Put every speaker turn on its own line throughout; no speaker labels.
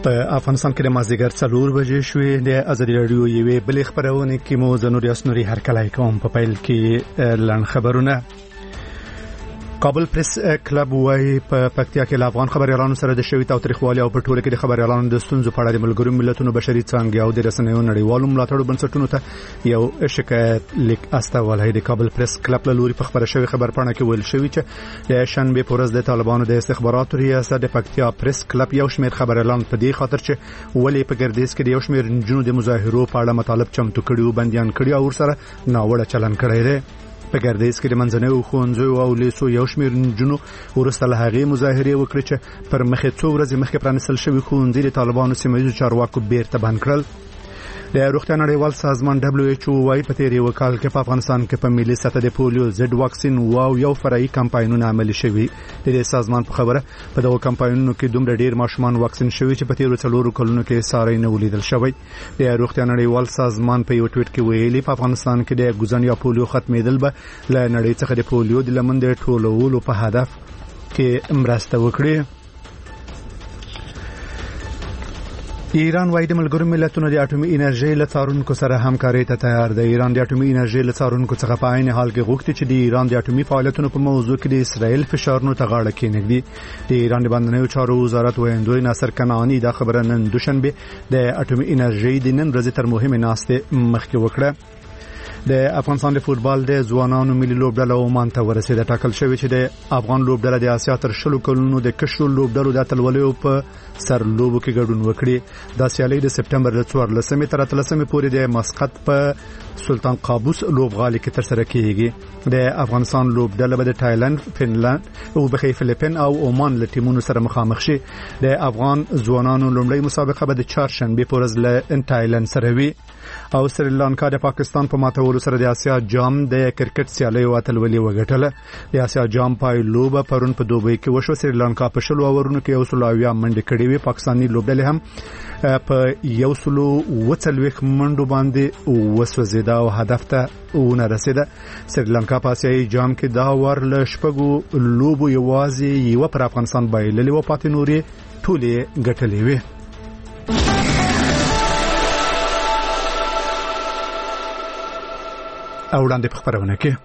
په افغانستان کې د مازدیګر 4 بجې شوې د ازادي رادیو یوې بلې خبرونه کې مو زنوري اسنوري هر کله کوم په پیل کې لړن خبرونه. کابل پریس کلب وايي په پکتیا کې افغان خبريالانو سره د شوی تاریخوالي او په ټوله کې د خبريالانو د ستونزو په اړه د ملګرو ملتونو بشري څانګې او د رسنیو نړیوالو ملاتړو بنسټونو ته یو شکایت لیک استولای. د کابل پریس کلب له لوري په خبره شوی خبرپاڼه کې ویل شوی چې د شنبه په ورځ د طالبانو د استخباراتو ریاست د پکتیا پریس کلب یو شمېر خبريالان په دې خاطر چې ولې په ګردیز کې د یو شمېر نجونو د مظاهرو په اړه مطالب چمتو کړي او بنديان کړي او سره ناوړه چلن کړی دی. په ګردیز کې د منځنیو ښوونځیو او لیسو یو شمېر نجونو وروسته له هغې مظاهرې وکړې چې پر مخې څو ورځې مخکې پرانیستل شوي ښوونځي د طالبانو سیمه ییزو چارواکو بیرته بند کړل. د روغتیا نړیوال سازمان WHO وايي په تیر یو کال کې په افغانستان کې په ملي سطح د پولیو ضد واکسین یو فرعي کمپاینونه عملي شوي. د سازمان په خبره په دغه کمپاینونو کې دومره ډیر ماشومان واکسین شوي چې په تیر 4 کلونو کې ساري نه ولیدل شوی. د روغتیا نړیوال سازمان په یو ټویټ کې ویلي په افغانستان کې د ګوزن یا پولیو ختمېدل به له نړۍ څخه د پولیو د لمن د ټولولو په هدف کې مرسته وکړي. ایران وايي د ملګرو ملتونو د اټومي انرژي له څارونکو سره همکاري ته تیار دی. ایران د اټومي انرژي له څارونکو څخه په عین حال کې غوښتي چې د ایران د اټومي فعالیتونو په موضوع کې د اسرائیل فشارونو ته غاړه کېنږدي. د ایران د بندنیو چارو وزارت ویاندوی ناصر کنعانی دا خبره نن دوشنبه د اټومي انرژي د نن ورځې تر مهمه ناسته مخکې وکړه. د افغانستان د فوتبال د ځوانانو ملي لوبډله عمان ته ورسېده. ټاکل شوی چې د افغان لوبډله د آسیا تر 20 کلونو د کشو لوبډلو د اتلولیو په سر لوبو کې ګډون وکړي. دا سیالي د سپټمبر 14 تر 13 پورې د مسقط په سلطان قابوس لوبغالي کې ترسره کیږي. د افغانستان لوبډله به د تایلند، فنلند او فلیپین او عمان له ټیمونو سره مخامخ شي. د افغان ځوانانو لومړی مسابقه به د چهارشنبه په ورځ له تایلند سره وي. او سریلانکا د پاکستان په ماتولو سره د آسیا جام د کرکټ سیالي اتلولي وګټله. د آسیا جام پایلوبه پرون په دوبۍ کې وشو. سریلانکا په 20 اورونو کې 100 منډې کړې وي. پاکستاني لوبډلې هم په 140 منډو باندې وسوځیده او هدف ته ونه رسیده. سریلانکا په آسیایي جام کې دا ور له شپږو لوبو یوازې یو پر افغانستان بایللې و، پاتې نورې ټولې ګټلې وي. او وړاندې په خبرونه کې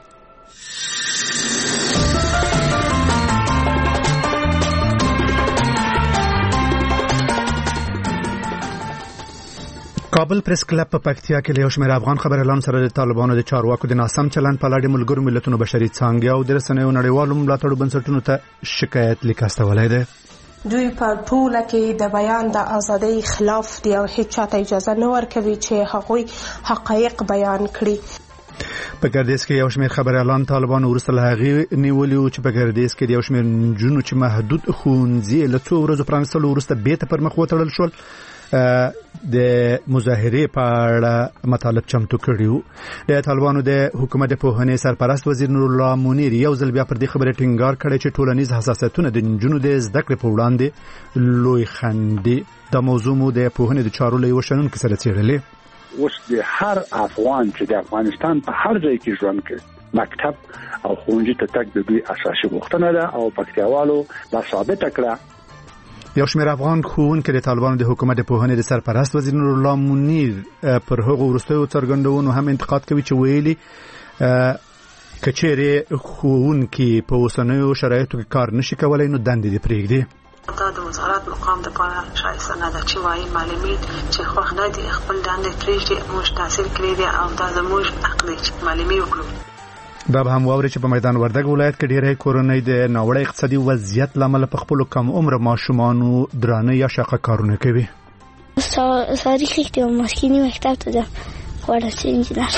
کابل پریس کلب په پکتیا کې له یو شمېر افغان خبريالانو سره د طالبانو د چارواکو د ناسم چلند په اړه ملګرو ملتونو بشري څانګې او د رسنیو نړیوالو ملاتړو بنسټونو ته شکایت لیک استولای دی.
دوی په ټوله کې د بیان د ازادۍ خلاف دی او هیڅ چاته اجازه نه ورکوي چې هغوی حقایق بیان کړي.
په ګردیز کې یو شمېر خبريالان طالبان ورسره هغه نیولیو چې په ګردیز کې یو شمېر جنونو چې محدود ښوونځي له څو ورځې پرانستلو ورسته بیت پر مخ وتړل شول د مظاهرې په اړه مطالب چمتو کړیو. د طالبانو د حکومت په هنې سرپرست وزیر نور الله منیر یو ځل بیا پر دې خبره ټینګار کړی چې ټولنیز حساسیتونه د جنونو د زده کړې په وړاندې لوی خنډ. د موضوع مو د پوهنې د چارو له یو شنونکو سره څېړلې.
اوس د هر افغان چې د افغانستان په هر ځای کې ژوند کوي مکتب او ښوونځي ته تګ د دوی اساسي غوښتنه ده او پکتیاوالو دا ثابت کړه.
یو شمېر افغان ښوونکي د طالبانو د حکومت په پوهنې د سرپرست وزیر نور الله منیر پر هغو وروستیو څرګندونو هم انتقاد کوي چې ویلي کچېرې ښوونکي په اوسنیو شرایطو کې کار نشي کولای نو دندې دې پرېږدي.
دا د وزارت مقام د پاره شایسته نه ده چې وایي معلمین چې خوښ نه دي خپل دندې پرېږدي. موږ تحصیل کړی دی او دا زموږ حق دی چې معلمي وکړو.
دا به هم واوري چې په میدان وردګ ولایت کې ډېرې کورنۍ د ناوړه اقتصادي وضعیت لامل په خپل کم عمر ماشومانو درانه یا شاقه کارونه کوي.
تاریخ کې مسکینی مکتب ته ده ورته انجینر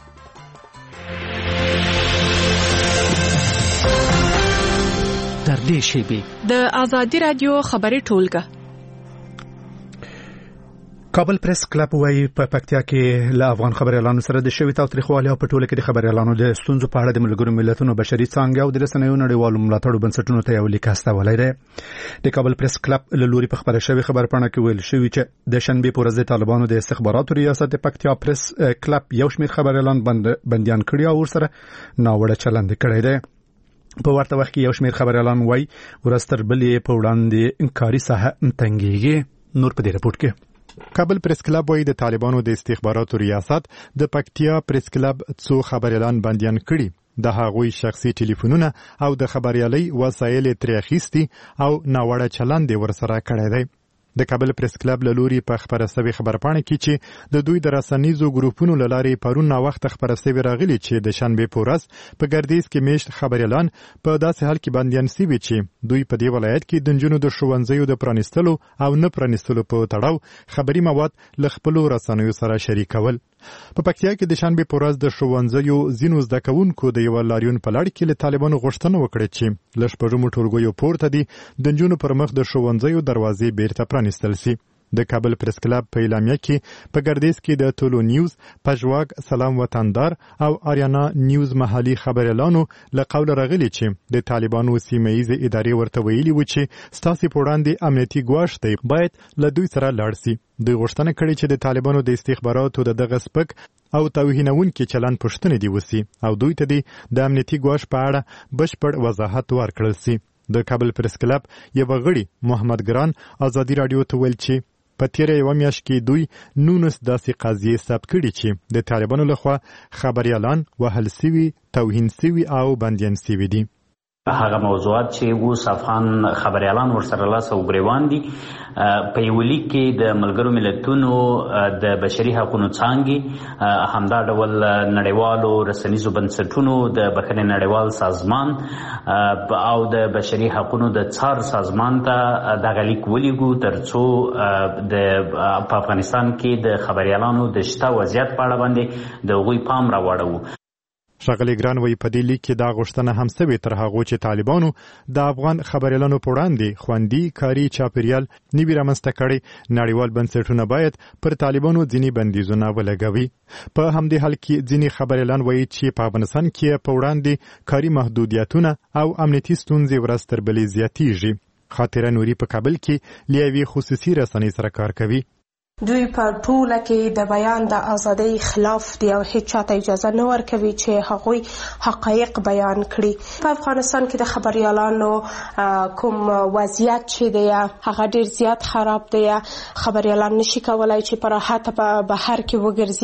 در دې شیبه د ازادي رادیو خبري ټولګه.
کابل پریس کلب وايي په پکتیا کې له افغان خبريالانو سره د شوی تاریخوالي او په ټوله کې د خبريالانو د ستونزو په اړه د ملګرو ملتونو بشري څانګې او د رسنیو نړیوالو ملاتړو بنسټونو ته یو لیک استولای دی. د کابل پریس کلب له لوري په خبره شوی خبرپاڼه کې ویل شوی چې د شنبه په ورځ د طالبانو د استخباراتو ریاست د پکتیا پریس کلب یو شمېر خبريالان بنديان کړي او ورسره ناوړه چلند کړی دی. په ورته وخت کې یو شمېر خبريالان وايي ورستر بلې په وړاندې انکاري ساحه تنګيږي. نور په دې رپورت کې
کابل پریس کلب وايي د طالبانو د استخباراتو ریاست د پکتیا پریس کلب څو خبريالان بنديان کړي د هغوی شخصي ټلیفونونه او د خبريالي وسایل ترې اخیستي او ناوړه چلند ورسره کړی دی د کابل پریس کلب له لوري په خبره سوي خبرپاڼه کې چې د دوی د رسنیزو ګروپونو له لارې پرون نا وخت خبره سوي راغلي چې د شنبه په ورځ په ګردیز کې میشت خبريالان په داسې حال کې بنديان سوي چې دوی په دې ولایت کې د نجونو د ښوونځیو د پرانیستلو او نه پرانیستلو په تړاو خبري مواد له خپلو رسنیو سره شریکول په پکتیا کې د شنبه په ورځ د ښوونځیو ځینو زده کوونکو د یو لاریون په لړ کې له طالبانو غوښتنه وکړه چې له شپږمو ټولګیو پورته دي د نجونو پر مخ د ښوونځیو دروازې بیرته پرانیستل شي د کابل پریس کلب په اعلامیه کې په ګردیز کې د ټولو نیوز پژواک سلام وطندار او آریانا نیوز محلي خبريالانو له قول راغلي چې د طالبانو سیمه‌ایزه ادارې ورته ویلي و چې ستاسو په وړاندې امنیتي ګواښ دی باید له دوی سره لاړ شي دوی غوښتنه کړې چې د طالبانو د استخباراتو دغه سپک او توهینونکي چلند پښتنې دی وسی او دوی ته د امنیتي ګواښ په اړه بشپړ وضاحت ورکړل شي د کابل پریس کلب یو غړي محمد ګران ازادي رادیو ته ویل چې په تیره یو میاشت کې دوی 19 داسې قضیې ثبت کړي چې د طالبانو لخوا خبريالان وهل سوي توهین سوي او بنديان سوي دي
هغه موضوعات چې اوس افغان خبريالان ورسره لاس او ګریوان دي په یو لیک کې د ملګرو ملتونو د بشري حقوقو څانګې همدا ډول نړیوالو رسنیزو بنسټونو د بخښنې نړیوال سازمان او د بشري حقوقو د څار سازمان ته دغه لیک ولیږو ترڅو په افغانستان کې د خبريالانو د شته وضعیت په اړه باندې د هغوی پام راوړو
ښاغلی ګران وایي په دې لیک کې دا غوښتنه هم سوې تر هغو چې طالبانو د افغان خبريالانو په وړاندې خوندي کاري چاپیریال نوي رامنځته کړی نړیوال بنسټونه باید پر طالبانو ځینې بندیزونه ولګوي په همدې حال کې ځینې خبريالان وایي چې په افغانستان کې په وړاندې کاري محدودیتونه او امنیتي ستونزې ورځ تر بلې زیاتېږي خاطره نوري په کابل کې له یوې خصوصي رسنۍ سره کار کوي
دوی په ټوله کې د بیان د ازادۍ خلاف دي او هیڅ چاته اجازه نه ورکوي چې هغوی حقایق بیان کړي په افغانستان کې د خبريالانو کوم وضعیت چې دی هغه ډیر زیات خراب دی خبريالان نشي کولای چې په راحت په بهر کې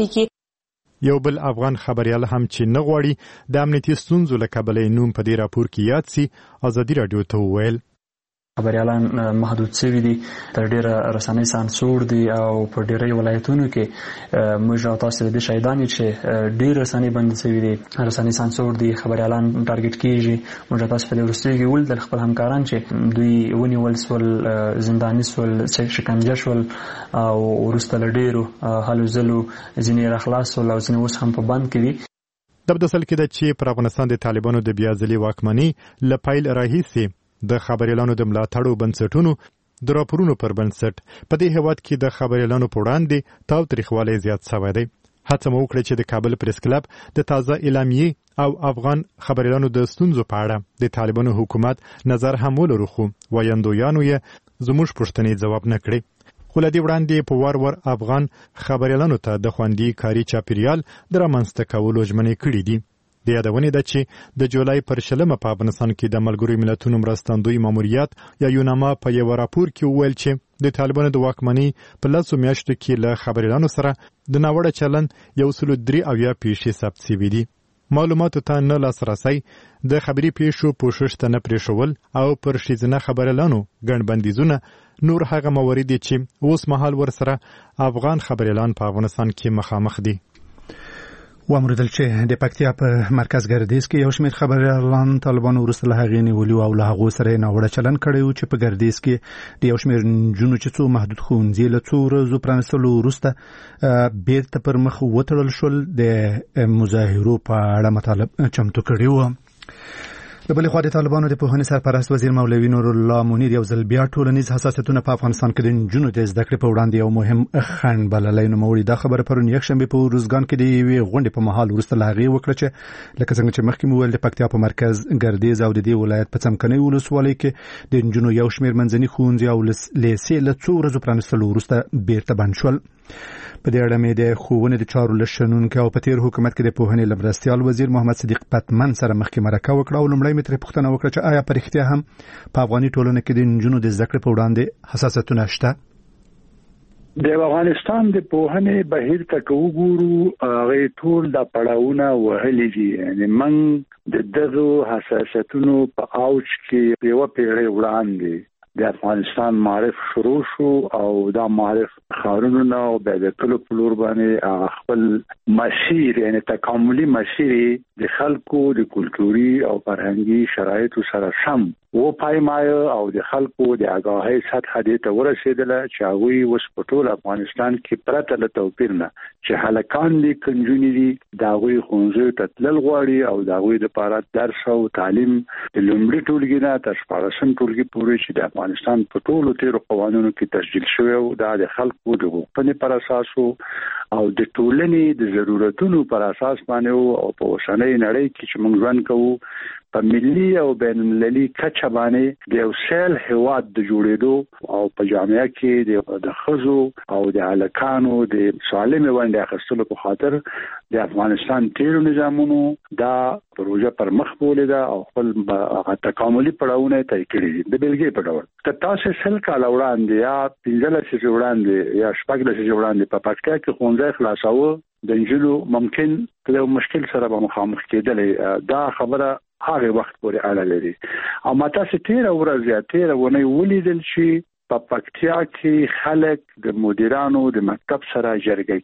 وګرځي
یو بل افغان خبريال هم چې نه غواړي د امنیتي ستونزو له کبله نوم په دې راپور کې یاد سي ازادي رادیو ته وویل
خبريالان محدود شوي دي تر ډیره رسنۍ سانسور دي او په ډیری ولایتونو کې موږ او تاسو د شهیدانې چې ډیر رسنۍ بند شوي دي رسنۍ سانسور دي خبريالان ټارګټ کیږي موږ تاسو په ورستۍ کې ول د خپل همکاران چې دوی ونیول سول زنداني سول شکنجه شول او ورسته ډیرو هلو زلو ځینې راخلاص ول او ځینې اوس هم په بند کې دي
د بدسل کې د چې پر افغانستان د طالبانو د بیا ځلي واکمنۍ لپایل راهیسي د خبريالانو د ملاتړو بنسټونو د راپورونو پر بنسټ په دې هیواد کې د خبريالانو په وړاندې تاو تاریخوالی زیات شوی دی هڅه مو وکړه چې د کابل پریس کلب د تازه اعلامیې او افغان خبريالانو د ستونزو په اړه د طالبانو حکومت نظر هم ولرو خو وایندویانو یې زموږ پوښتنې جواب نه کړې خو له دې وړاندې په ور افغان خبريالانو ته د خوندي کاري چاپیریال د رامنځته کولو ژمنې کړې دي د یادونې ده چې د جولای پر 20 په افغانستان کې د ملګرو ملتونو مرستندوی ماموریت یا یوناما په یو راپور کې وویل چې د طالبانو د واکمنۍ په 10 میاشتو کې له خبريالانو سره د ناوړه چلند 103 پیښې ثبت شوي دي معلوماتو ته نه لاسرسی د خبري پیښو پوښښ ته نه پرېښول او پر ښځینه خبريالانو ګڼ بندیزونه نور هغه موارد دي چې اوس مهال ورسره افغان خبريالان په افغانستان کې مخامخ دي
وامردل چې د پکتیا په مرکز ګردیز کې یو شمېر خبريالان طالبانو وروسته له هغې نیولي او له هغو سره ناوړه چلند کړی و چې په ګردیز کې د یو شمېر نجونو چې څو محدود ښوونځي له څو ورځو پرانیستلو وروسته بیرته پر مخ وتړل شول د مظاهرو په اړه مطالب چمتو کړي وو د بلې خوا د طالبانو د پوهنې سرپرست وزیر مولوي نور الله منیر یو ځل بیا ټولنیز حساسیتونه په افغانستان کې د نجونو د زده کړې په وړاندې یو مهم خنډ بللی نوموړي دا خبره پرون یکشنبه په روزګان کې د یوې غونډې په مهال وروسته له هغې وکړه چې لکه څنګه چې مخکې مو ویل د پکتیا په مرکز ګردیز او د دې ولایت په څمکنۍ ولسوالۍ کې د نجونو یو شمېر منځني ښوونځي او لیسې له څو ورځو پرانیستلو وروسته بیرته بند شول په دې اړه مې د ښوونې د چارو له شنونکي او په تیر حکومت کې د پوهنې له مرستیال وزیر محمد صدیق پتمن سره مخکې مرکه وکړه او لومړی مې ترې پوښتنه وکړه چې آیا په رښتیا هم په افغاني ټولنه کې د نجونو د زده کړې په وړاندې حساسیتونه شته
د افغانستان د پوهنې بهیر ته وګورو هغه ټول د پړاوونه وهلي دي. یعنی موږ د دغه حساسیتونو په اوج کې یو پیړۍ وړاندې د افغانستان معرف شروع شو او دا معرف خارونو او د کلو پلور باندې خپل مسیر یعنی تکاملي مسیر د خلکو د کلتوري او فرهنګي شرایطو سره سم و پایمایه او د خلکو د آگاهی سطح دې ته ورسېدله چې هغوی اوس په ټول افغانستان کې پرته له توپیر نه چې هلکان دي کنجونې دي د هغوی ښوونځیو ته تلل غواړي او د هغوی دپاره درس او تعلیم د لومړي ټولګي نه تر 14 ټولګي پورې چې د افغانستان په ټولو تیرو قوانینو کې تسجیل شوی او د خلکو د غوښتنې پر اساس او د ټولنې د ضرورتونو پر اساس باندې او په اوسنۍ نړۍ کې چې موږ ژوند کوو په ملي او بین المللي کچه باندې د یو سیل هیواد د جوړېدو او په جامعه کې د ښځو او د هلکانو د سالمې ونډې اخیستلو په خاطر د افغانستان تیرو نظامونو دا پروژه پر مخ بولې ده او خپل تکاملي پړاوونه طی کړي دي. د بلګې په ډول که تاسو سل کاله وړاندې یا 15 لسیزې وړاندې یا 14 لسیزې وړاندې په پکتیا کې ښوونځی خلاصاوه د نجونو ممکن له مشکل سره به مخامخ کېدلې. دا خبره هغه وخت پورې اړه لري. او ماته چې 13 ورځې یا 13 ونې ولیدل چې په پکتیا کې خلک د مدیرانو د مکتب سره جرګه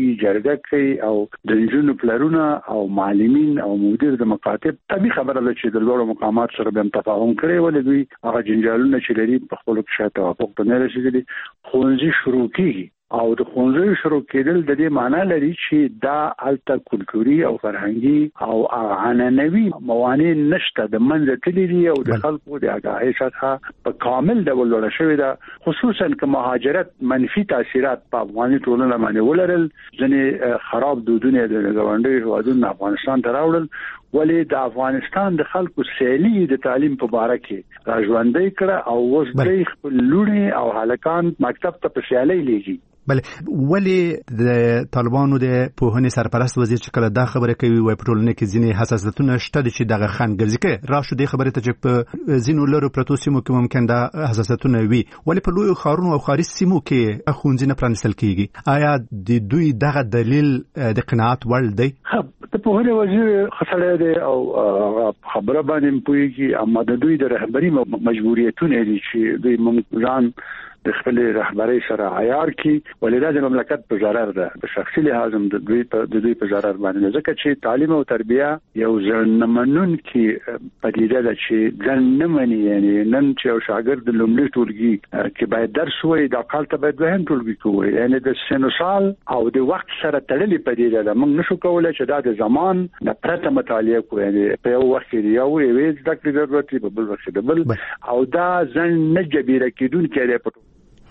کوي او د نجونو پلرونه او معلمین او مدیر د مکاتب طبي خبره ده چې د لوړو مقامات سره به تفاهم کړي ولې دوی هغه جنجالونه چې لري په خپل کې توافق ته نه رسیدلي. ښوونځي شروع کیږي او د ښوونځیو شروع کېدل د دې معنی لري چې دا هلته کلتوري او فرهنګي او عنعنوي موانع نشته د منځه تللي دي او د خلکو د آگاهۍ سطحه په کامل ډول لوړه شوې ده. خصوصا که مهاجرت منفي تاثیرات په افغاني ټولنه باندې ولرل ځینې خراب دودونه د ګاونډیو هیوادونو افغانستان ته راوړل ولې د افغانستان د خلکو سیلي د تعلیم په باره کې راژوندۍ کړه او اوس دوی خپل لوڼې او هلکان مکتب ته په سیالۍ لیږي.
بله ولې د طالبانو د پوهنې سرپرست وزیر چې کله دا خبره کوي وای په ټولنه کې ځینې حساسیتونه شته چې دغه خنډګرځي کې راشو د خبرې ته چې په ځینو لرو پروتو سیمو کې ممکن دا حساسیتونه وي ولې په لوی خارونو او خارج سیمو کې ښوونځي نه پرانیستل کیږي؟ آیا د دوی دغه دلیل د قناعت وړ دی؟
د پوهنې وزیر خسړی دی او خبره باندې پوهیږي اما د دوی د رهبري مجبوریتونه دي چې دوی ممکن د خپل رهبري سره عیار کی ولې د مملکت په ضرر ده په شخصي لحاظ د دوی په ضرر باندې ځکه چې تعلیم او تربیه یو ځنمنون کې پدیده ده چې ځنمنی یعنی نن چې یو شاګرد د لومړي ټولګي کې باید درس وایي د کال ته باید دوهم ټولګي کوي یعنی د سنوسال او د وخت سره تړلې پدیده ده. موږ نشو کولای چې دا د زمان د پرته مطالعه کوو یعنی په یو وخت کې یو ویز د کړي ضرورت په بل وخت د بل او دا ځن نه جبیره کېدونکې دی.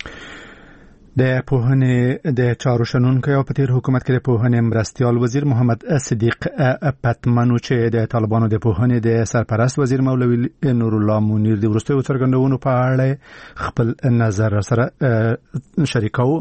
د پوهنې د چارو شنونکو او په تیر حکومت کې د پوهنې مرستیال وزیر محمد صدیق پتمنو چې د طالبانو د پوهنې د سرپرست وزیر مولوی نور الله منیر د وروستیو څرګندونو په اړه خپل نظر سره شریکاو.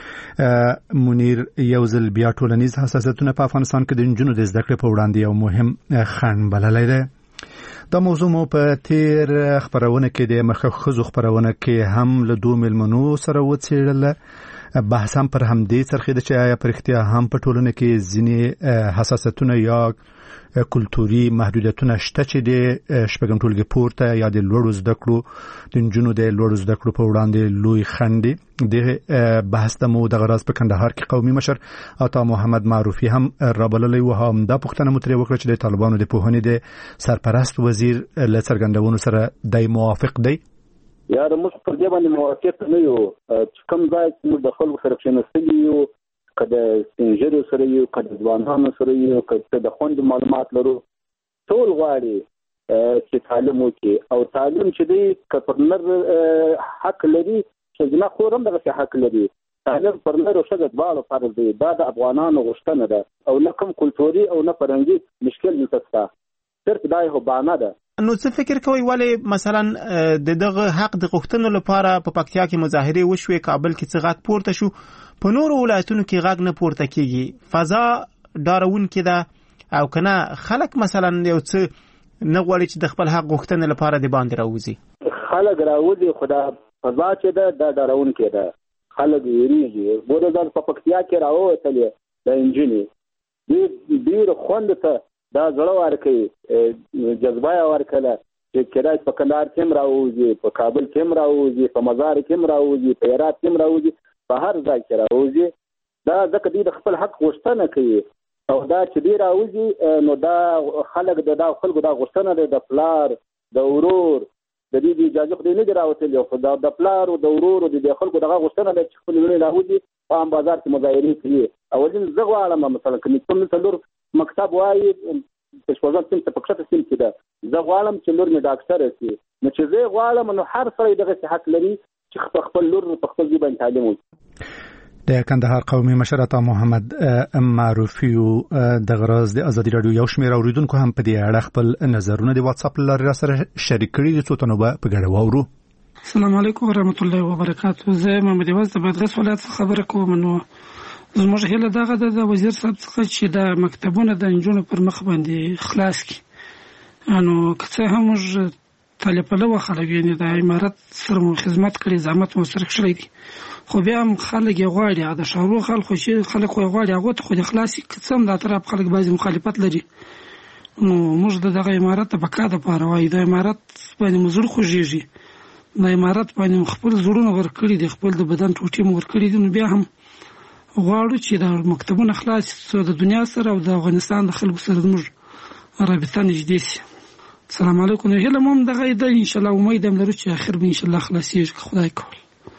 منیر یو ځل بیا ټولنیز حساسیتونه په افغانستان کې د نجونو د زده کړې په وړاندې یو مهم خنډ بللی دی. دا موضوع مو په تیر خبرونه کې د مخخزو خبرونه کې هم له دوه ملمنو سره وڅېړل. بحث هم پر همدې څرخېده چې آیا پر اختیار هم په ټولنه کې ځینې حساسیتونه یا کلتوري محدودیتونه شته چې د شپږم ټولګي پورته یا د لوړو زده کړو د نجونو د لوړو زده کړو په وړاندې لوی خنډ دی. د بحث ته مو دغه راز په کندهار کې قومي مشر عطا محمد معروفي هم رابللی و هم دا پوښتنه مو ترې وکړه چې د طالبانو د پوهنې د سرپرست وزیر له څرګندونو سره دی موافق دی؟
یا د موږ پر دې باندې موافق نه یو چې کوم ځای چې موږ د خلکو سره کښېنستلي یو که د سپینږیرو سره یو که د ځوانانو سره یو که د خوندو معلومات لرو ټول غواړي چې تعلیم وکړي او تعلیم چې دی که پر نر حق لري ښځینه خور هم دغسې حق لري. تعلیم پر نر او ښځه دواړو فرض دی. دا د افغانانو غوښتنه ده او نه کوم کلتوري او نه فرهنګي مشکل دلته شته صرف دا یو بهانه ده.
نو څه فکر کوئ ولې مثلا د دغه حق د غوښتنو لپاره په پکتیا کې مظاهرې وشوې کابل کې څه غږ پورته شو په نورو ولایتونو کې غږ نه پورته کیږي؟ فضا ډارونکې ده او کنه خلک مثلا یو څه نه غواړي چې د خپل حق غوښتنې لپاره د باندې راوځي؟
خلک راوځي خو دا فضا چې ده دا ډارونکې ده خلک یریږي. ګوره دا په پکتیا کې راووتلې د انجینې ډېر خوند ته دا زړه ورکوي، جذبه یې ورکړله چې کېدای په کندهار کې هم راوځي، په کابل کې هم راوځي، په مزار کې هم راوځي، په هرات کې هم راوځي، په هر ځای کې راوځي. دا ځکه دوی د خپل حق غوښتنه کوي او دا چې دوی راوځي نو دا خلک د خلکو دا غوښتنه ده د پلار د ورور د دې اجازه خو نه دی راوتلی، خو د پلار او د ورور او د خلکو دغه غوښتنه ده چې خپل لوري راوځي په عام بازار کې مظاهرې کوي. اولین زه غواړم مثلا که کوم څلور مکتب وایي په شپږم صنف په کښته صنف کې ده، زه غواړم چې لور مې ډاکټره شي. نو چې زه غواړم نو هر سړی دغه حق لري چې خپل لور په خپل ژبه تعلیم وکړي.
د کندهار قومي مشر عطا محمد معروفي د غراز د ازادي رادیو یو شمېر اوریدونکو هم په دې اړه خپل نظرونه د واتس اپ لارې را سره شریک کړي دي، څو تنو به په ګډه واورو.
السلام علیکم ورحمت الله وبرکاته. زه محمد یواز د بادغیس ولایت څخه خبره کوم. نو زموږ هیله دغه ده د وزیر صاحب څخه چې د مکتبونو د نجونو پر مخ باندې خلاص کړي. نو که څه هم موږ طالب پلوه خلک یعنې د امارت سره مو خدمت کړی، زحمت مو سره کړی دي، خو بیا هم خلک یې غواړي د ښارو خلکو چې خلک یې غواړي هغو ته خو د خلاص که څه هم د اطراف خلک بعضې مخالفت لري. نو موږ د دغه امارت د بقا دپاره وایي د امارت باندې مو زړه خوږېږي، د امارت باندې خپل زړونه ورکړي دي، خپل د بدن ټوټې مو ورکړي دي. نو بیا هم غواړو چې د مکتبونه خلاص شي، د دنیا سره او د افغانستان د خلکو سره زموږ رابطه نږدې شي. السلام علیکم. هیله مو هم دغه ده، انشاءالله امید هم لرو چې اخر به انشاءالله خلاصېږي که خدای کول.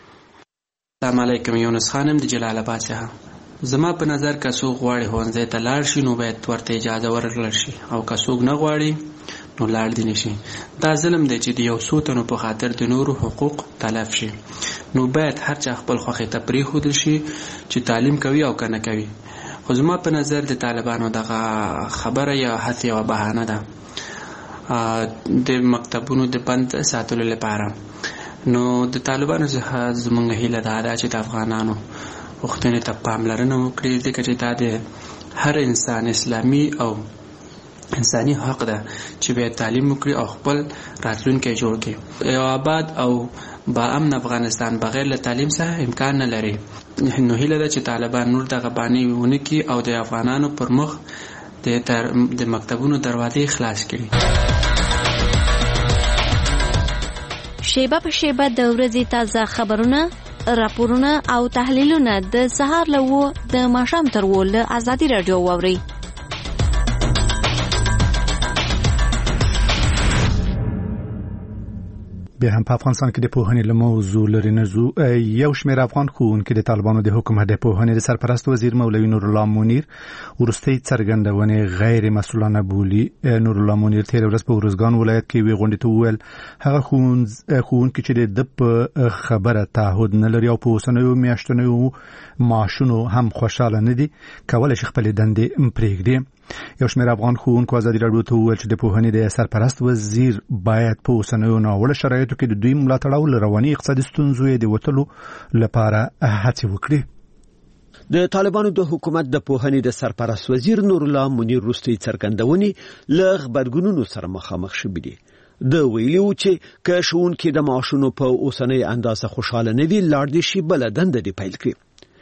السلام علیکم. یونس خانم د جلال آباد څخه. زما په نظر که څوک غواړي ښوونځي ته لاړ شي نو باید ورته اجازه ورکړل شي، او که څوک نه غواړي نو لاړ دې نه شي. دا ظلم دی چې د یو څو تنو په خاطر د نورو حقوق تلف شي. نو باید هر چا خپل خوښې ته پرېښودل شي چې تعلیم کوي او که نه کوي. خو زما په نظر د طالبانو دغه خبره یا هڅې یوه بهانه ده د مکتبونو د بند ساتلو لپاره. نو د طالبانو څخه زموږ هیله دا ده چې د افغانانو غوښتنې ته پاملرنه وکړي، ځکه چې دا د هر انسان اسلامي او انساني حق ده چې باید تعلیم وکړي او خپل راتلونکی جوړ کړي. یو آباد او با امن افغانستان بغیر له تعلیم څخه امکان نه لري. نو هیله ده چې طالبان نور دغه بانې ونه کړي او د افغانانو پر مخ د مکتبونو دروازې خلاص کړي.
شیبه په شیبه د ورځې تازه خبرونه، راپورونه او تحلیلونه د سهار له 9 د ماښام تر 10 له ازادي رادیو واورئ.
بیا هم په افغانستان کې د پوهنې له موضوع لرې نه ځو. یو شمېر افغان ښوونکي د طالبانو د حکومت د پوهنې د سرپرست وزیر مولوي نورالله منیر وروستۍ څرګندونې غیر مسؤلانه بولي. نورالله منیر تېره ورځ په ارزګان ولایت کې یوې غونډې ته وویل هغه ښوونکي چې د په خبره تعهد نه لري او په اوسنیو میاشتنیو معاشونو هم خوشحاله نه دي کولی شي خپلې دندې پرېږدي. یو شمېر افغان ښوونکو ازادي راډیو ته وویل چې د پوهنې د سرپرست وزیر باید په اوسنیو ناوړه شرایطو کې د دوی ملاتړ او له رواني اقتصادي ستونزو یې د وتلو لپاره هڅې وکړي.
د طالبانو د حکومت د پوهنې د سرپرست وزیر نورالله منیر وروستۍ څرګندونې له غبرګونونو سره مخامخ شوي دي. د ویلو چې که ښوونکي د معاشونو په اوسنۍ اندازه خوشحاله نه دي لاړ دې شي بله دنده دې پیل کړي.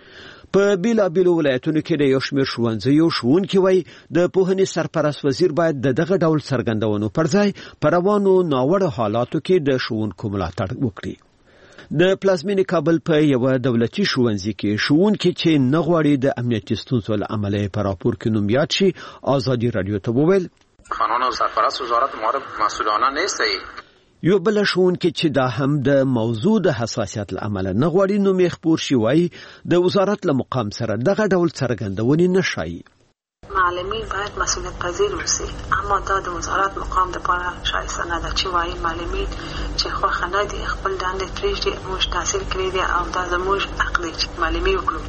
په بیلابیلو ولایتونو کې د یو شمېر ښوونځیو ښوونکي وایي د پوهنې سرپرست وزیر باید د دغه ډول څرګندونو پر ځای په روانو ناوړه حالاتو کې د ښوونکو ملاتړ وکړي. د پلازمینې کابل په یوه دولتي ښوونځي کې ښوونکي چې نه غواړي د امنیتي ستونزو له امله په راپور کې نوم یاد شي ازادي راډیو ته وویل
قانون او سرپرست وزارت معارف مسئولانه نیست.
یو بل ښوونکی چې دا هم د موضوع د حساسیت له امله نه غواړي نوم یې خپور شي وایي د وزارت له مقام سره دغه ډول څرګندونې نه ښایي.
معلمین باید مسئولیت پذیر اوسي، اما دا د وزارت مقام دپاره شایسته نه ده چې وایي معلمین چې خوښه نه دي خپل دندې پرېږدي، موږ تحصیل کړی دی او دا زموږ حق دی چې معلمي وکړو.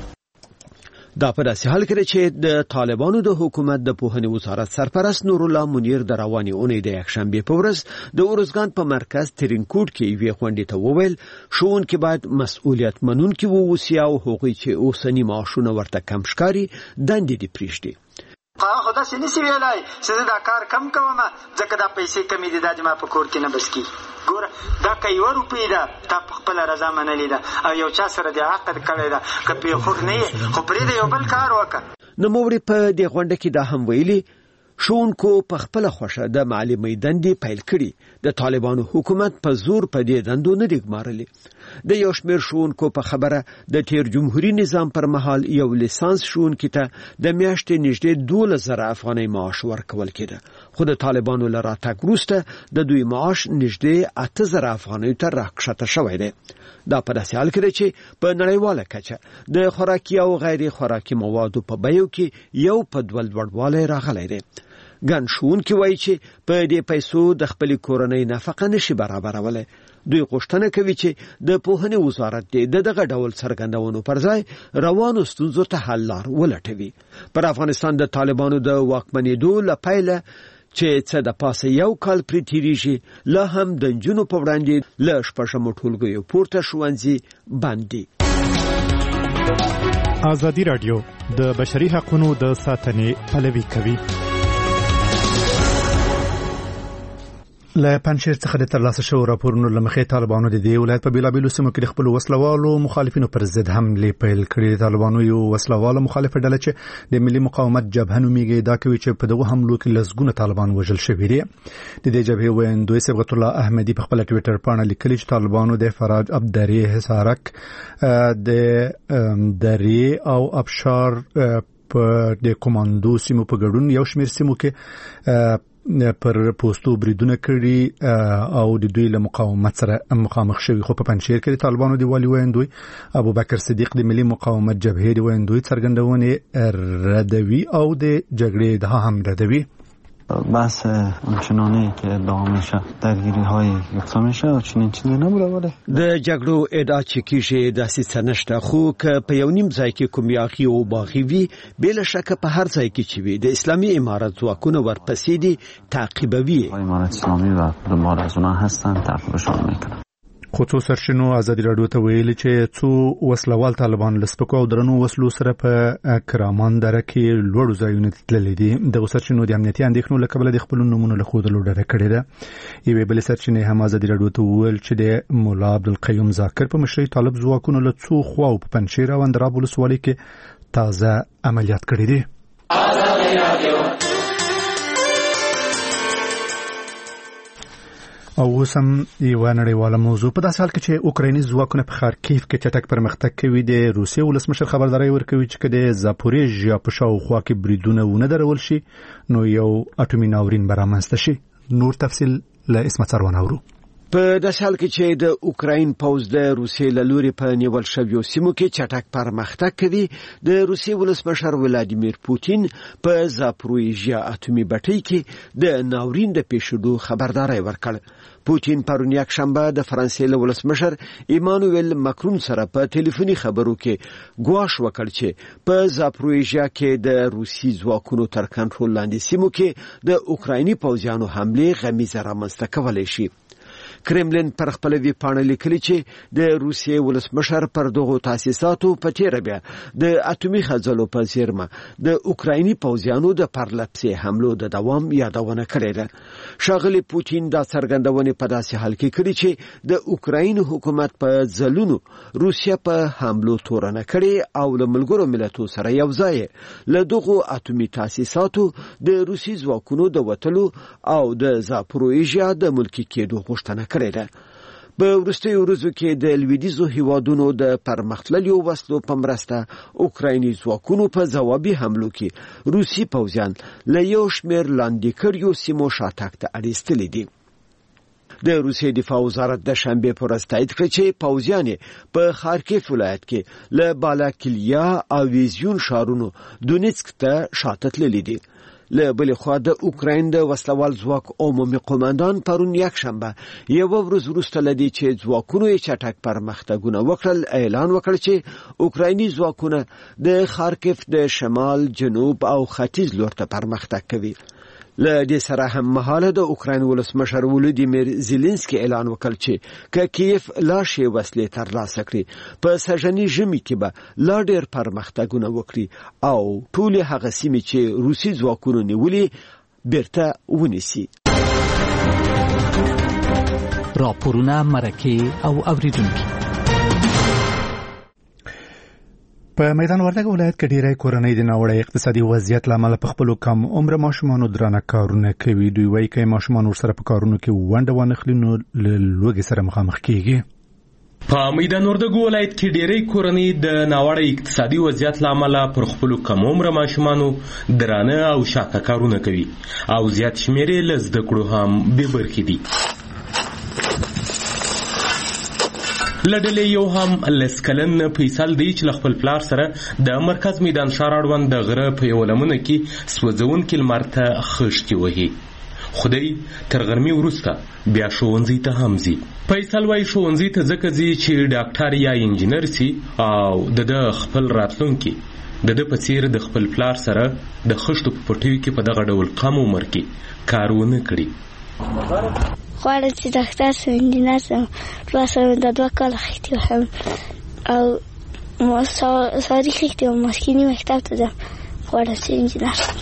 دا په داسې حال کې چې د طالبانو د حکومت د پوهنې وزارت سرپرست نورالله منیر د روانې اونۍ د یکشنبې په ورځ د ارزګان په مرکز ترینکوټ کې یوې غونډې ته وویل ښوونکي باید مسؤلیت منونکي واوسي او هغوی چې اوسني معاشونه ورته کم ښکاري دندې دې پرېږدي.
خو داسې نشي ویلی چې زه دا کار کم کوم ځکه دا پیسې کمې دي دا د ما په کور کې نه بس کېږي. ګوره دا که 1 روپۍ ده تا په خپله رضا منلې ده او یو چا سره د عقد کړی ده که پرې خوښ نه یې خو پرېږده یو بل کار وکړه.
نوموړي په دې غونډه کې دا هم ویلي ښوونکو په خپله خوښه د معلمۍ دندې پیل کړي. د طالبانو حکومت په زور په دې دندو نه دي ګمارلې. د یو شمېر ښوونکو په خبره د تیر جمهوریت نظام پر مهال یو لیسانس ښوونکي ته د میاشتې نږدې 12,000 افغانۍ معاش ورکول کېده، خو د طالبانو له راتګ وروسته د دوی معاش نږدې 8,000 افغانۍ ته راکښته شوی دی. دا په داسې حال کې دی چې په نړیواله کچه د خوراکي او غیر خوراکي موادو په بیو کې یو په دوه لوړوالی راغلی دی. ګڼ ښوونکي وایي چې په دې پیسو د خپلې کورنۍ نفقه نشي برابرولی. دوی غوښتنه کوي چې د پوهنې وزارت د دغه ډول څرګندونو پر ځای روانو ستونزو ته حل لار ولټوي. پر افغانستان د طالبانو د واکمنېدو له پیله چې څه د پاسه یو کال پرې تېرېږي، لا هم د نجونو په وړاندې له 6 ټولګیو پورته ښوونځي بند دي.
ازادي راډیو د بشري حقوقو د ساتنې پلوي کوي.
له پنځیر څخه د ترلاسه شوو راپورونو لمخې طالبانو د دې ولایت په بیلابیلو سیمو کې د خپل وسلوالو مخالفینو پر ضد حملې پیل کړې. طالبانو یو وسلوالو مخالفه ډله چې د ملي مقاومت جبهه نومیږي دا کوي چې په دغه حملو کې لسګونه طالبان وژل شوي دي. د دې جبهې ویاندوی صبغت الله احمدي په خپل ټویټر باندې لیکلي چې طالبانو د فرج ابدری حصارک د درې او ابشار په د کمانډو سیمو په ګډون یو شمېر سیمو کې پر پوسټو بریدونه کړي او د دوی له مقاومت سره مخامخ شوي. خو په پنځیر کې د طالبانو د والي ویاندوی ابوبکر صدیق د ملي مقاومت جبهې د ویاندوی څرګندونې ردوي او د جګړې ادعا هم ردوي.
بحث همچنانی که ادعا میشه درگیری های گفته میشه و چنین چیزی نبوده. ولی
د جګړو ادعا چې کیږي داسې څه نشته، خو که په یو نیم ځای کې کوم یاغي او باغي وي بلا شک په هر ځای کې چې وي د اسلامي امارت ځواکونه ورپسې دي تعقیبوي.
امارت اسلامي و دنبال از اونها هستن، تعقیبشون میکنن.
خو څو سرچینو ازادي راډیو ته ویلي چې څو وسلوال طالبان لسپکو او درنو وسلو سره په کرمان دره کې لوړو ځایونو تللي دي. دغه سرچینو د امنیتي اندېښنو له کبله د خپل نومونو له ښودلو ډډه کړې ده. یوې بلې سرچینې هم ازادي راډیو ته وویل چې د مولا عبدالقیوم ذاکر په مشرۍ طالب ځواکونو له څو خواو په پنجشیر او اندراب ولسوالۍ کې تازه عملیات کړي دي. او وسم یو نړیواله موضوع په داسې حال کې چې اوکرایني ځواکونه په خارکیف کې چټک پرمختګ کوي. د روسیې ولسمشر خبرداري ورکوي چې د زاپوریژیا په شاوخوا کې بریدونه ونه درول شي نو یو اټومي ناورین به رامنځته شي. نور تفصیل له اسمت سروان اورو.
په داسې حال کې چې د اوکراین پوځ د روسیې له لوري په نیول شویو سیمو کې چټک پرمختګ کوي، د روسیې ولسمشر ولادیمیر پوتین په زاپوریژیا اټومي بټۍ کې د ناورین د پیښېدو خبرداري ورکړ. پوتین پرون یک شنبه د فرانسې له ولسمشر ایمانوئل ماکرون سره په ټلیفوني خبرو کې ګواښ وکړ چې په زاپوریژیا کې د روسي ځواکونو تر کنټرول لاندې سیمو کې د اوکرایني پوځیانو حمله غمیزه رامنځته کولای شي. کرملین پر خپل وی پاڼه لیکلي چې د روسیې ولسمشر پر دغه تاسیساتو په تیر بیا د اټومي خځلو په زیرمه د اوکرایني پوځیانو د پرلپسې حملو د دوام یادونه کړې ده. ښاغلي پوتین دا څرګندونه په داسې حال کې کړې چې د اوکراین حکومت په ځلونو روسیا په حملو تورنه کړې او له ملګرو ملتونو سره یو ځای له دغه اټومي تاسیساتو د روسي ځواکونو د وټلو او د زاپوریژیا د ملکی کېدو غوښتنه کړې ده. په وروستیو ورځو کې د لویدیځو هیوادونو د پرمختللو وسلو په مرسته اوکرایني ځواکونو په ځوابي حملو کې روسي پوځیان له یو شمېر لاندې کړیو سیمو شاتګ ته اړ ایستلي دي. د روسیې دفاع وزارت د شنبه پر ورځ تایید کړ چې پوځیان په خارکیف ولایت کې له بالاکلیا او ویزیون ښارونو دونیتسک ته شاته تللي دي. له بل خوا د اوکراین د وسلوال ځواک عمومي قوماندان پرون یک شنبه یو ورځ وروسته لدی چې ځواکونو یې چټک پرمختګونه وکړل اعلان وکړ چې اوکرایني ځواکونه د خارکیف د شمال، جنوب او ختیځ لور ته پرمختګ کوي. له دې سره هم مهاله د اوکراین ولسمشر ولودیمیر زيلنسکي اعلان وکړ چې کیف لا شی وسلې ترلاسه کړي په سژني ژمي کې به لا ډېر پرمختګونه وکړي او ټول هغه سیمې چې روسي ځواکونو نیولې بیرته ونیسي.
راپورونه مرکه او اوریدونکو.
په میدان وردګ ولایت کې ډیری کورنۍ د ناوړه اقتصادي وضعیت لامل په خپل کم عمر ماشومانو درانه کارونه کوي. دوی وایي چې ماشومان ورسره په کارونو کې ونډه وانخلي نو لوږې سره مخامخ کیږي.
په میدان وردګ ولایت کې ډیری کورنۍ د ناوړه اقتصادي وضعیت لامل پر خپل کم عمر ماشومانو درانه او شاته کارونه کوي او زیات شمیر یې له زده کړو هم بې برخې دي. لډلې یو هم لسکلن فیصل دی چې خپل پلار سره د مرکز میدان ښار اړوند د غره په یو لمنه کې سوځونکي لمر ته خښتې وهي. خدای تر غرمې وروسته بیا ښوونځي ته هم ځي. فیصل وایي ښوونځي ته ځکه ځي چې ډاکټر یا انجینر سي او د خپل راتلونکي د په څیر د خپل پلار سره د خښتو په پټیو کې په دغه ډول کم عمر کې کارونه کړي.
غواړم چې ډاکټر سم انجینر سم پلاسم د 2 کال خېټه هم او ما ساری خېټه او ماشینی مکتب ته ځم. غواړم چې انجینر سم.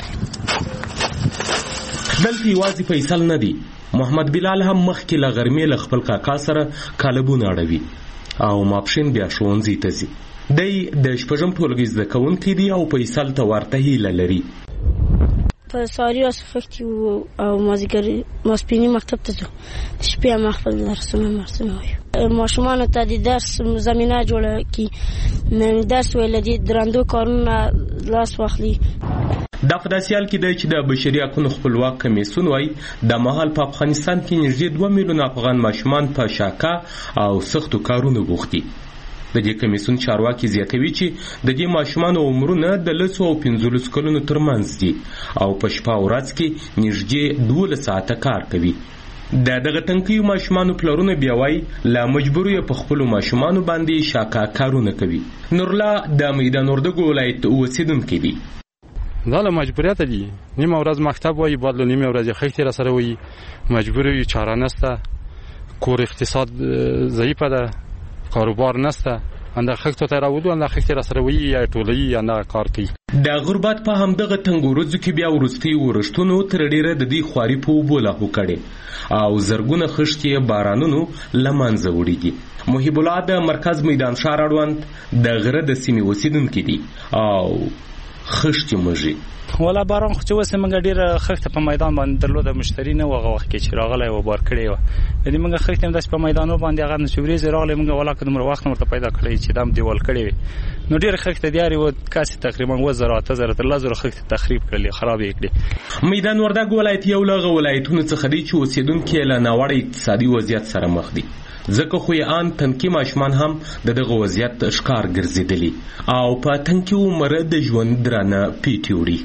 دلته یوازې فیصل نه دی، محمد بلال هم مخکې له غرمې له خپل کاکا سره کالبونه اړوي او ماپښین بیا ښوونځي ته ځي. دی د شپږم ټولګي زده کوونکی دی او فیصل ته ورته هیله لري.
په ساری واسختی او ماسپینی مکتب ته ځو. شپې هم خپل درسونه وایو. ماشومانو ته د درس زمینه جوړه کی درس ویل دي درندو کارونه لاس واخلي.
دا په داسې حال کې دی چې د بشري حقوقو خپلواک کمیسیون وایي د مهال په افغانستان کې نږدې 2 میلیونه افغان ماشومان په شاکه او سختو کارونو بوختي. د دې کمیسیون چارواکي زیاتوي چې د دې ماشومانو عمرونه د 10 او 15 کلونو ترمنځ دي او په شپه او ورځ کې نږدې 12 ساعته کار کوي. دغه تنکیو ماشومانو پلرونه بیا وایي لا مجبور په خپل ماشومانو باندې شاکه کارونه کوي. نورلا د میدان وردګ ولایت اوسیدونکو دی.
دا له مجبوریت دي. نیمه ورځ مکتب وایي بعد له نیمه ورځ خېټه را سره وایي مجبور یو چاره نسته. کور اقتصاد ضعیف ده، کاروبار نسته. انده خښتو ته راوځو انده خښتې را سره وایي یا ټولوي انده کار کوي.
د غربت په همدغه تنګورځو کې بیا وروستي ورښتونو تر ډیره د دې خواري په اوبو لاهو کړي او زرګونه خښتې بارانونو له منځه وړي. محب الله د مرکز میدان ښار اړوند د غره د سیمې اوسیدونکی دی او خښتې مږي.
ولا باران خو چې وسه منګه ډیره خښته په میدان باندې درلوده، مشتری نه وغه وخت کې چې راغلی و بار کړی و. دې منګه خښته هم داس په میدانو باندې هغه نشوري راغلی منګه ولا کوم وخت مرته پیدا کړی چې دام دیوال کړی وي. نو ډیره خښته دیاري و کاسي تقریبا 1000 تر لزر خښته تخریب کړلې خراب یې کړې.
میدان وردګ ولایت یو له ولایتونو څخه دی چې اوسیدونکو له ناوړه اقتصادي وضعیت سره مخ دي. ځکه خو یې ان تنکي ماشومان هم دغه وضعیت ښکار ګرځېدلي او په تنکي عمر د ژوند درانه پیټي وړي.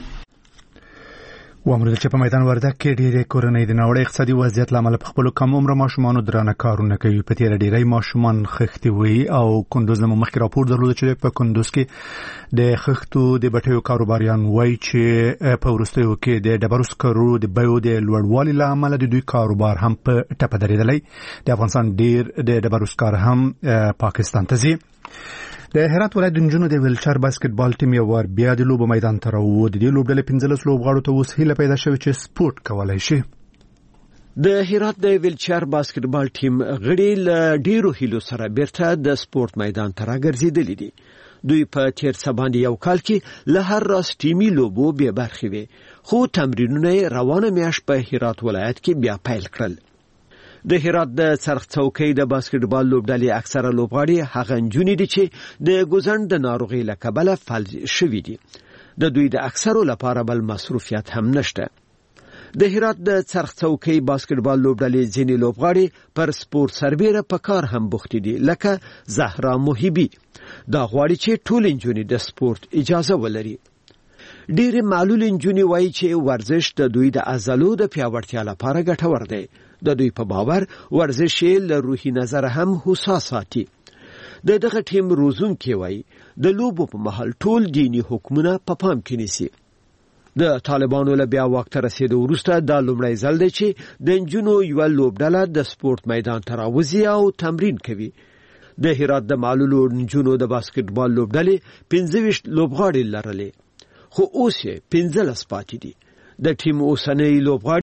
وامر چې په میدان وردګ کې ډېرې کورنۍ د ناوړه اقتصادي وضعیت لامل په خپل کم عمر ماشومانو درانه کارونه کوي. په تیر ډېرې ماشومان خښتې وي او کندوز نو مخکې راپور درلود چې په کندوز کې د خښتو د بټیو کاروباریان وایي چې په وروستیو کې د ډبرو سکرو د بیو د لوړوالي لامل د دوی کاروبار هم په ټپه درېدلی. د افغانستان ډېر د ډبرو سکار هم پاکستان ته ځي. د هرات ولایت د نجونو د ویلچر باسکټبال ټیم یو ور بیا د لوبو میدان ته راووت. د لوبډلې 15 لوبغاړو ته اوس هیله پیدا شوې چې سپورت کولای شي.
د هرات د ویلچر باسکټبال ټیم غړي له ډیرو هیلو سره بیرته د سپورت میدان ته راګرځېدلي دي. دوی په تیر سباندې یو کال کې له هر راس ټیمي لوبو بیا برخې وي، خو تمرینونه روانه میاشت په هرات ولایت کې بیا پیل کړل. د هرات د څرخ څوکۍ د باسکټبال لوبډلې اکثره لوبغاړي هغه نجونې دي چې د ګوزند د ناروغۍ له کبله فلج شوي دي. د دوی د اکثرو لپاره بل مصروفیت هم نشته. د هرات د څرخ څوکۍ باسکټبال لوبډلې ځینې لوبغاړي پر سپورت سربیره په کار هم بوختي دي، لکه زهرا محبي. دا غواړي چې ټول نجونې د سپورت اجازه ولري. ډېر معلول نجونې وایي چې ورزش د دوی د عضلو د پیاوړتیا لپاره ګټور دی. د دوی په باور ورزش له روحي نظر هم هوسا ساتي. دغه ټیم روزونکي وایي د لوبو په مهال ټول دینی حکمونه په پام کې نیسي. د طالبانو له بیا وخت رسیدو وروسته دا لومړی ځل دی چې د نجونو یو لوبډله د سپورت میدان ته راوځي او تمرین کوي. د هرات د معلولو نجونو د باسکټبال لوبډلې 25 لوبغاړي لرلې، خو اوس یې 15 پاتې دي. د ټیم اوسنۍ لوبغاړي